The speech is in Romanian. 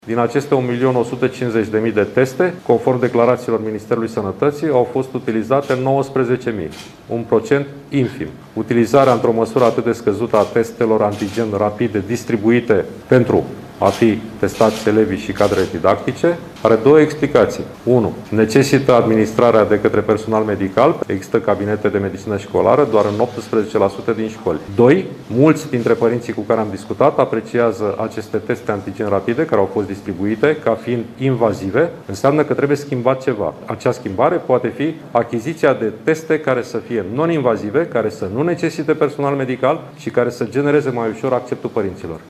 Din aceste 1.150.000 de teste, conform declarațiilor Ministerului Sănătății, au fost utilizate 19.000, un procent infim. Utilizarea într-o măsură atât de scăzută a testelor antigen rapide distribuite pentru a fi testați elevii și cadrele didactice are două explicații. 1. Necesită administrarea de către personal medical. Există cabinete de medicină școlară doar în 18% din școli. 2. Mulți dintre părinții cu care am discutat apreciază aceste teste antigen rapide care au fost distribuite ca fiind invazive. Înseamnă că trebuie schimbat ceva. Acea schimbare poate fi achiziția de teste care să fie non-invazive, care să nu necesite personal medical și care să genereze mai ușor acceptul părinților.